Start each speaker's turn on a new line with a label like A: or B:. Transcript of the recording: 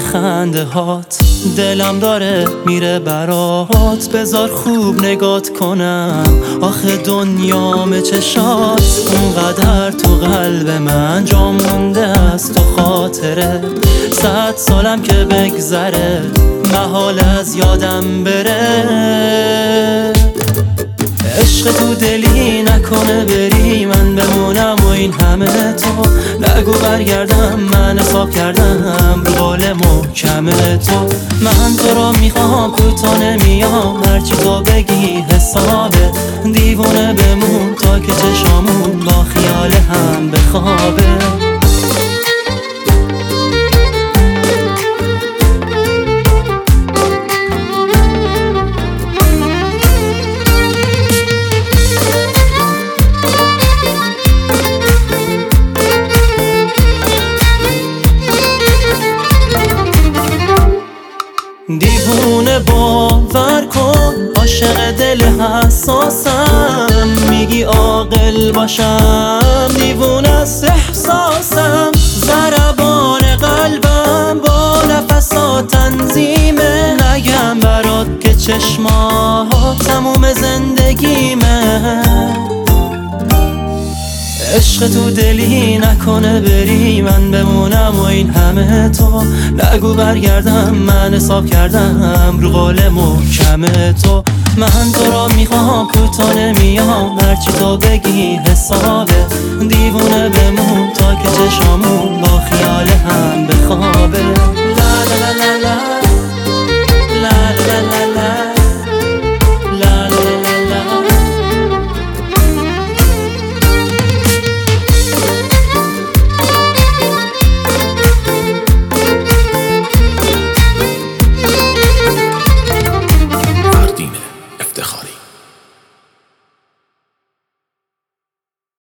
A: خنده هات، دلم داره میره برات، بذار خوب نگات کنم. آخه دنیام چشات اونقدر تو قلب من جا مونده است تو خاطره. 100 سالم که بگذره محال از یادم بره. عشق تو دلی نکنه بری من بمونم و این همه تو نگو برگردم. من حساب کردم رو قول محکم تو. من تو رو میخوام کوتا نمیام هرچی تو بگی حسابه. دیوونه بمون تا که چشامون با خیال هم بخوابه. دیوونه باور کن عاشق دل حساسم. میگی عاقل باشم دیوونه است احساسم. ضربان قلبم با نفسات تنظیمه. نگم برات که چشمات تموم زندگیمه. عشق تو دلی نکنه بری من بمونم و این همه تو نگو برگردم. من حساب کردم رو قول محکم تو. من تو را میخوام کوتا نمیام هرچی تو بگی حسابه. دیوونه بمون تا که چشامون با خیال هم بخوابه.